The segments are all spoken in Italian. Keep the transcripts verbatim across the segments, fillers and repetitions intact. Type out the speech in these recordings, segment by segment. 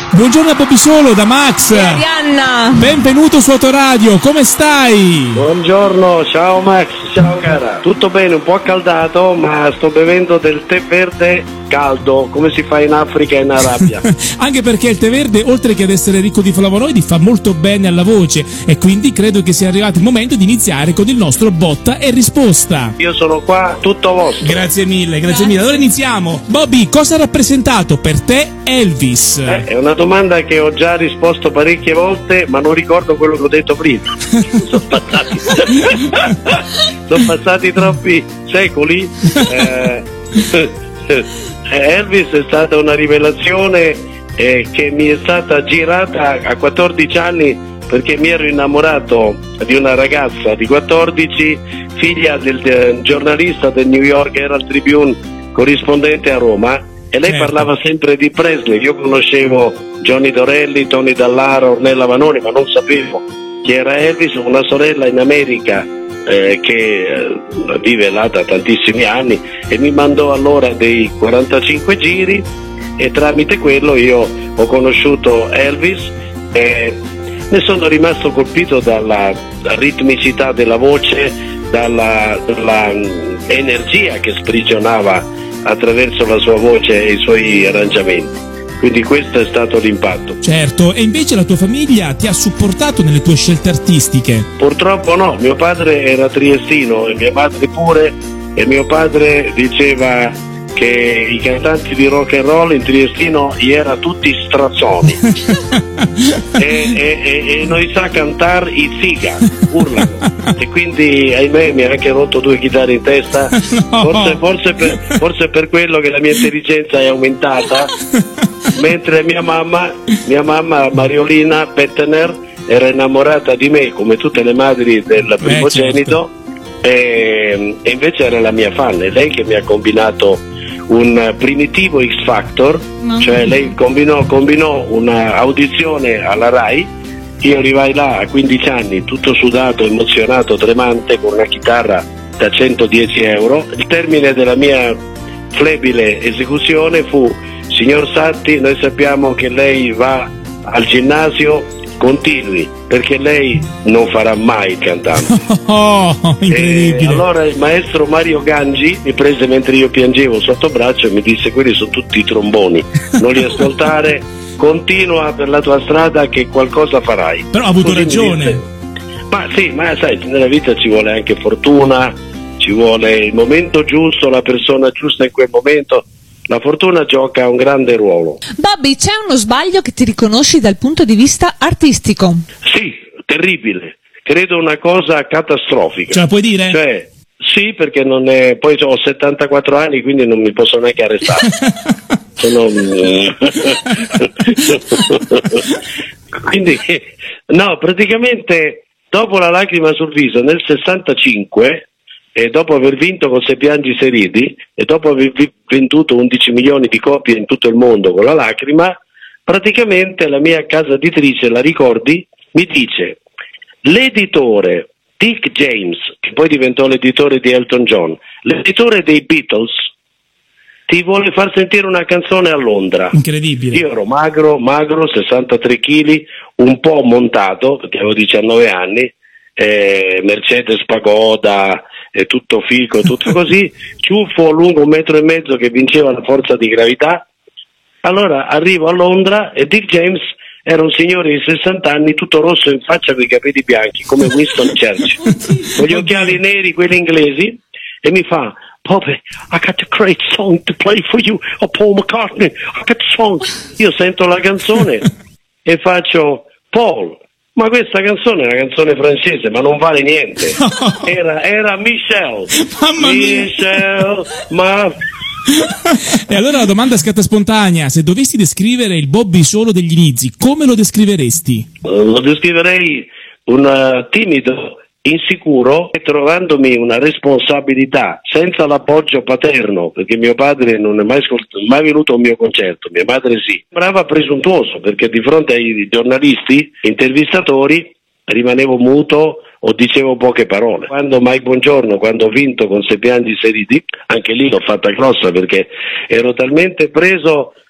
Buongiorno a Bobby Solo da Max. E Arianna. Benvenuto su Autoradio, come stai? Buongiorno, ciao Max, ciao cara. Tutto bene, un po' accaldato, ma sto bevendo del tè verde caldo, come si fa in Africa e in Arabia. Anche perché il tè verde, oltre che ad essere ricco di flavonoidi, fa molto bene alla voce e quindi credo che sia arrivato il momento di iniziare con il nostro botta e risposta. Io sono qua, tutto vostro. Grazie mille, grazie mille. Allora iniziamo. Bobby, cosa ha rappresentato per te Elvis? Eh, è una domanda che ho già risposto parecchie volte, ma non ricordo quello che ho detto prima. sono, passati... sono passati troppi secoli. Eh... Elvis è stata una rivelazione eh, che mi è stata girata a quattordici anni, perché mi ero innamorato di una ragazza di quattordici, figlia del, del giornalista del New York Herald Tribune, corrispondente a Roma, e lei certo. parlava sempre di Presley. Io conoscevo Johnny Dorelli, Tony Dallaro, Ornella Vanoni, ma non sapevo chi era Elvis. Una sorella in America Eh, che eh, vive là da tantissimi anni, e mi mandò allora dei quarantacinque giri, e tramite quello io ho conosciuto Elvis e ne sono rimasto colpito dalla, dalla ritmicità della voce, dalla, dalla um, energia che sprigionava attraverso la sua voce e i suoi arrangiamenti. Quindi questo è stato l'impatto. Certo, e invece la tua famiglia ti ha supportato nelle tue scelte artistiche? Purtroppo no, mio padre era triestino e mia madre pure, e mio padre diceva che i cantanti di rock and roll in triestino gli era tutti strazzoni e, e, e, e non sa cantare i ziga, urlano, e quindi ahimè mi ha anche rotto due chitarre in testa. No. Forse, forse, per, forse per quello che la mia intelligenza è aumentata. Mentre mia mamma, mia mamma Mariolina Pettener era innamorata di me come tutte le madri del primogenito, eh, certo. e, e invece era la mia fan. È lei che mi ha combinato un primitivo X Factor, Mamma cioè mia. lei combinò, combinò una audizione alla Rai. Io arrivai là a quindici anni, tutto sudato, emozionato, tremante, con una chitarra da centodieci euro. Il termine della mia flebile esecuzione fu: signor Satti, noi sappiamo che lei va al ginnasio, continui, perché lei non farà mai il cantante. Oh, incredibile. E allora il maestro Mario Gangi mi prese mentre io piangevo sotto braccio e mi disse: quelli sono tutti tromboni, non li ascoltare, continua per la tua strada che qualcosa farai. Però ha avuto Così mi ragione. disse. Ma sì, ma sai, nella vita ci vuole anche fortuna, ci vuole il momento giusto, la persona giusta in quel momento. La fortuna gioca un grande ruolo. Bobby, c'è uno sbaglio che ti riconosci dal punto di vista artistico? Sì, terribile. Credo una cosa catastrofica. Ce la puoi dire? Cioè, sì, perché non è. Poi ho settantaquattro anni, quindi non mi posso neanche arrestare. Sono. Quindi, no, praticamente dopo La lacrima sul viso nel sessantacinque, e dopo aver vinto con Se piangi se ridi, e dopo aver vi- venduto undici milioni di copie in tutto il mondo con La lacrima, praticamente la mia casa editrice, la Ricordi, mi dice: l'editore Dick James, che poi diventò l'editore di Elton John, l'editore dei Beatles, ti vuole far sentire una canzone a Londra. Incredibile. Io ero magro, magro, sessantatré chili, un po' montato, perché avevo diciannove anni, eh, Mercedes Pagoda, eh, tutto fico, tutto così, ciuffo lungo un metro e mezzo che vinceva la forza di gravità. Allora arrivo a Londra e Dick James era un signore di sessanta anni, tutto rosso in faccia con i capelli bianchi, come Winston Churchill, con gli occhiali neri, quelli inglesi, e mi fa: Bobby, I got a great song to play for you, oh, Paul McCartney, I got a song. Io sento la canzone e faccio: Paul, ma questa canzone è una canzone francese, ma non vale niente. Era, era Michel. Mamma mia. Michel, ma... E allora la domanda scatta spontanea: se dovessi descrivere il Bobby Solo degli inizi, come lo descriveresti? Lo descriverei un uh, timido, insicuro, e trovandomi una responsabilità senza l'appoggio paterno, perché mio padre non è mai, ascolt- mai venuto a un mio concerto, mia madre sì. Brava presuntuoso, perché di fronte ai giornalisti, intervistatori, rimanevo muto o dicevo poche parole. Quando Mike Bongiorno, quando ho vinto con Se piangi se ridi, anche lì l'ho fatta grossa, perché ero talmente preso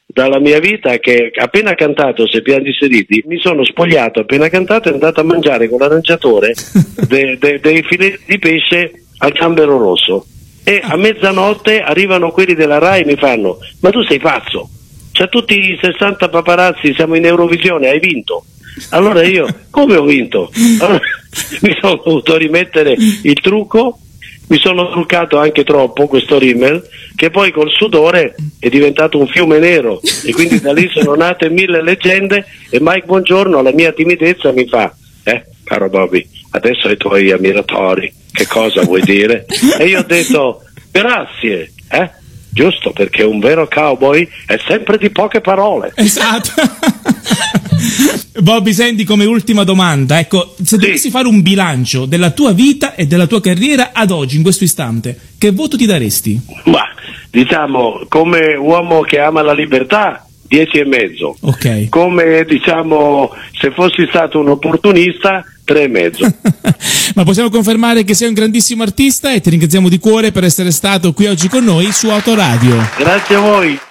dalla mia vita che appena cantato Se piangi seriti mi sono spogliato, appena cantato e andato a mangiare con l'arrangiatore de, de, dei filetti di pesce al Gambero Rosso, e a mezzanotte arrivano quelli della Rai e mi fanno: ma tu sei pazzo, c'è tutti i sessanta paparazzi, siamo in Eurovisione, hai vinto. Allora io, come ho vinto? Allora, mi sono dovuto rimettere il trucco, mi sono truccato anche troppo questo rímel, che poi col sudore è diventato un fiume nero, e quindi da lì sono nate mille leggende. E Mike Bongiorno, alla mia timidezza, mi fa: eh, caro Bobby, adesso ai tuoi ammiratori, che cosa vuoi dire? E io ho detto: grazie, eh? Giusto, perché un vero cowboy è sempre di poche parole. Esatto. Bobby, senti, come ultima domanda, ecco, se dovessi sì. fare un bilancio della tua vita e della tua carriera ad oggi, in questo istante, che voto ti daresti? Ma diciamo, come uomo che ama la libertà, dieci e mezzo. Ok. Come, diciamo, se fossi stato un opportunista, tre e mezzo. Ma possiamo confermare che sei un grandissimo artista, e ti ringraziamo di cuore per essere stato qui oggi con noi su Autoradio. Grazie a voi.